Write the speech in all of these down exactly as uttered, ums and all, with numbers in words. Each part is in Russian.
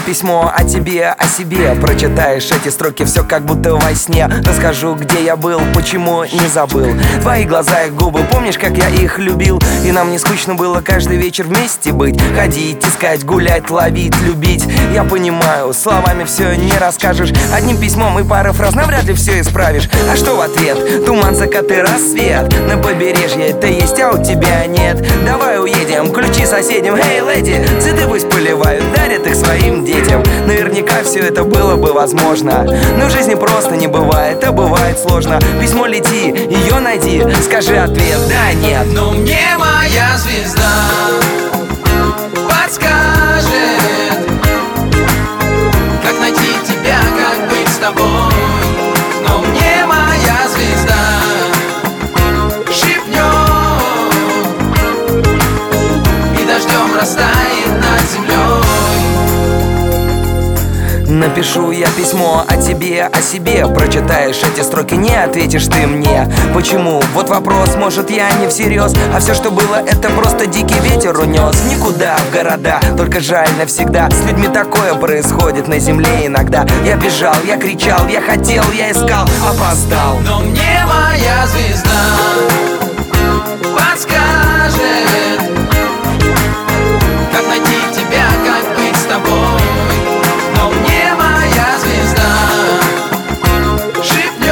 письмо о тебе, о себе. Прочитаешь эти строки, все как будто во сне. Расскажу, где я был, почему не забыл. Твои глаза и губы, помнишь, как я их любил? И нам не скучно было каждый вечер вместе быть. Ходить, искать, гулять, ловить, любить. Я понимаю, словами все не расскажешь. Одним письмом и парой фраз навряд ли все исправишь. А что в ответ? Туман, закат и рассвет. На побережье это есть, а у тебя нет. Давай уедем, ключи соседям. Эй, леди, цветы пусть поливают, дарят их своим детям. Наверняка все это было бы возможно, но в жизни просто не бывает, а бывает сложно. Письмо лети, ее найди, скажи ответ, да, нет. Но мне моя звезда подскажет, как найти тебя, как быть с тобой. Но мне моя звезда шепнет, и дождем растает над землей. Напишу я письмо о тебе, о себе. Прочитаешь эти строки, не ответишь ты мне. Почему? Вот вопрос, может я не всерьез. А все, что было, это просто дикий ветер унес. Никуда, в города, только жаль навсегда. С людьми такое происходит на земле иногда. Я бежал, я кричал, я хотел, я искал, опоздал. Но мне моя звезда подскажет, как найти тебя, как быть с тобой. Но мне моя звезда шепнет,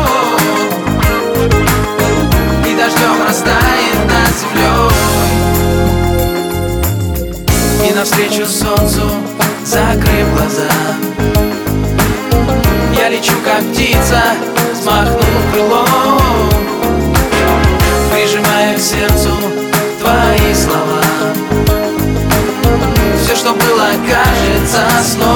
и дождем растает над землей. И навстречу солнцу, закрыв глаза, я лечу, как птица, взмахнув крылом, прижимая к сердцу твои слова. Все, что было, кажется сном.